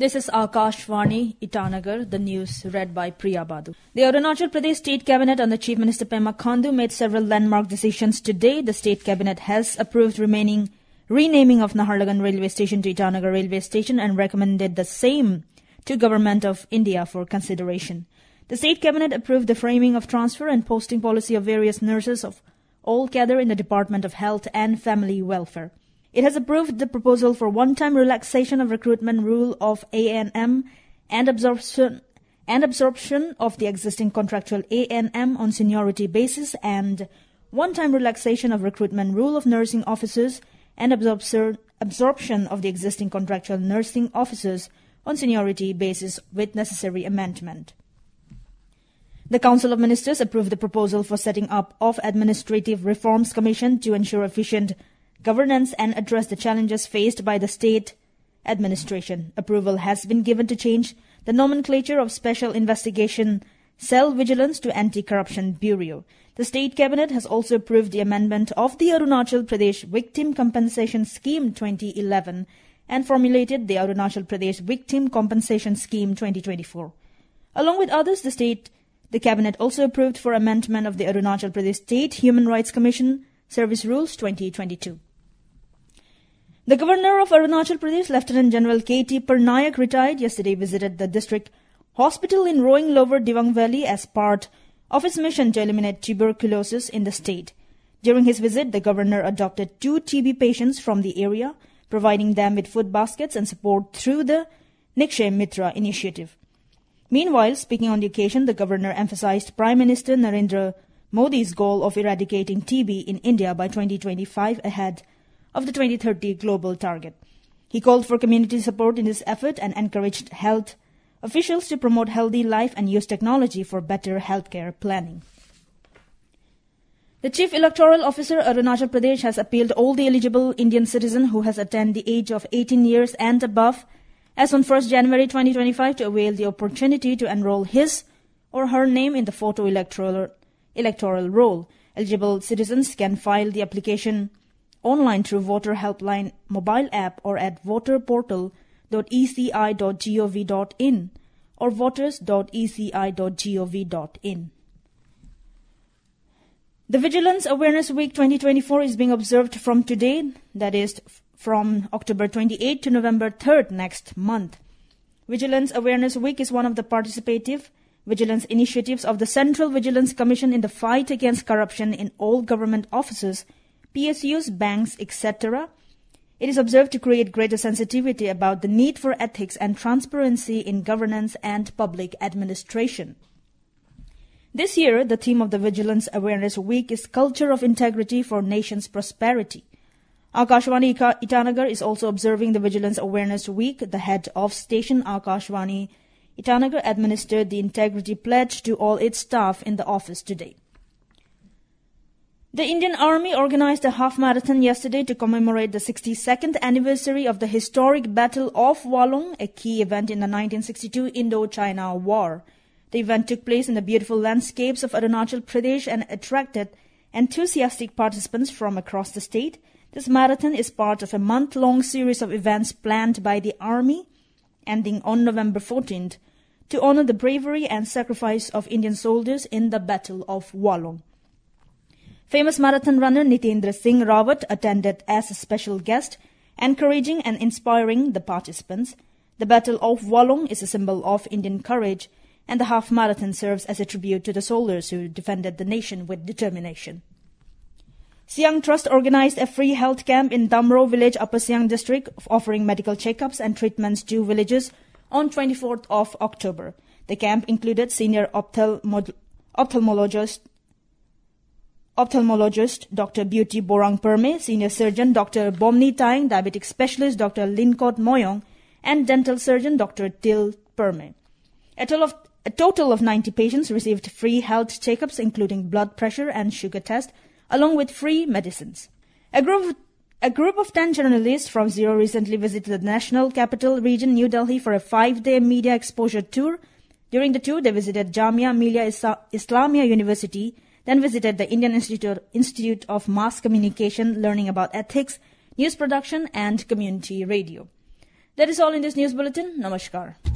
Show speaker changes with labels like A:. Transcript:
A: This is Akashvani, Itanagar, the news read by Priya Badu. The Arunachal Pradesh State Cabinet under Chief Minister Pema Khandu made several landmark decisions today. The State Cabinet has approved renaming of Naharlagun Railway Station to Itanagar Railway Station and recommended the same to Government of India for consideration. The State Cabinet approved the framing of transfer and posting policy of various nurses of all cadre in the Department of Health and Family Welfare. It has approved the proposal for one-time relaxation of recruitment rule of A&M and absorption of the existing contractual A&M on seniority basis and one-time relaxation of recruitment rule of nursing officers and absorption of the existing contractual nursing officers on seniority basis with necessary amendment. The Council of Ministers approved the proposal for setting up of Administrative Reforms Commission to ensure efficient governance and address the challenges faced by the state administration. Approval has been given to change the nomenclature of Special Investigation Cell Vigilance to Anti-Corruption Bureau. The State Cabinet has also approved the amendment of the Arunachal Pradesh Victim Compensation Scheme 2011 and formulated the Arunachal Pradesh Victim Compensation Scheme 2024. Along with others, the Cabinet also approved for amendment of the Arunachal Pradesh State Human Rights Commission Service Rules 2022. The Governor of Arunachal Pradesh, Lieutenant General K.T. Parnayak, retired yesterday, visited the district hospital in Roing Lower Dibang Valley as part of his mission to eliminate tuberculosis in the state. During his visit, the Governor adopted 2 TB patients from the area, providing them with food baskets and support through the Nikshay Mitra initiative. Meanwhile, speaking on the occasion, the Governor emphasized Prime Minister Narendra Modi's goal of eradicating TB in India by 2025 ahead of the 2030 global target. He called for community support in this effort and encouraged health officials to promote healthy life and use technology for better healthcare planning. The Chief Electoral Officer, Arunachal Pradesh, has appealed all the eligible Indian citizen who has attained the age of 18 years and above as on 1st January 2025 to avail the opportunity to enroll his or her name in the photo electoral roll. Eligible citizens can file the application online through Voter Helpline mobile app or at voterportal.eci.gov.in or voters.eci.gov.in. The Vigilance Awareness Week 2024 is being observed from today, that is, from October 28 to November 3rd next month. Vigilance Awareness Week is one of the participative vigilance initiatives of the Central Vigilance Commission in the fight against corruption in all government offices, PSUs, banks, etc. It is observed to create greater sensitivity about the need for ethics and transparency in governance and public administration. This year, the theme of the Vigilance Awareness Week is Culture of Integrity for Nation's Prosperity. Akashvani Itanagar is also observing the Vigilance Awareness Week. The head of station Akashvani Itanagar administered the Integrity Pledge to all its staff in the office today. The Indian Army organized a half-marathon yesterday to commemorate the 62nd anniversary of the historic Battle of Walong, a key event in the 1962 Indo-China War. The event took place in the beautiful landscapes of Arunachal Pradesh and attracted enthusiastic participants from across the state. This marathon is part of a month-long series of events planned by the Army, ending on November 14th, to honor the bravery and sacrifice of Indian soldiers in the Battle of Walong. Famous marathon runner Nitendra Singh Rawat attended as a special guest, encouraging and inspiring the participants. The Battle of Walong is a symbol of Indian courage, and the half marathon serves as a tribute to the soldiers who defended the nation with determination. Siang Trust organized a free health camp in Damro village, Upper Siang district, offering medical checkups and treatments to villagers on 24th of October. The camp included senior ophthalmologist Dr. Beauty Borang Perme, senior surgeon Dr. Bomni Taing, diabetic specialist Dr. Linkot Moyong, and dental surgeon Dr. Til Perme. A total of 90 patients received free health checkups, including blood pressure and sugar test, along with free medicines. A group of 10 journalists from Zero recently visited the National Capital Region, New Delhi, for a 5-day media exposure tour. During the tour, they visited Jamia Millia Islamia University, then visited the Indian Institute of Mass Communication, learning about ethics, news production, and community radio. That is all in this news bulletin. Namaskar.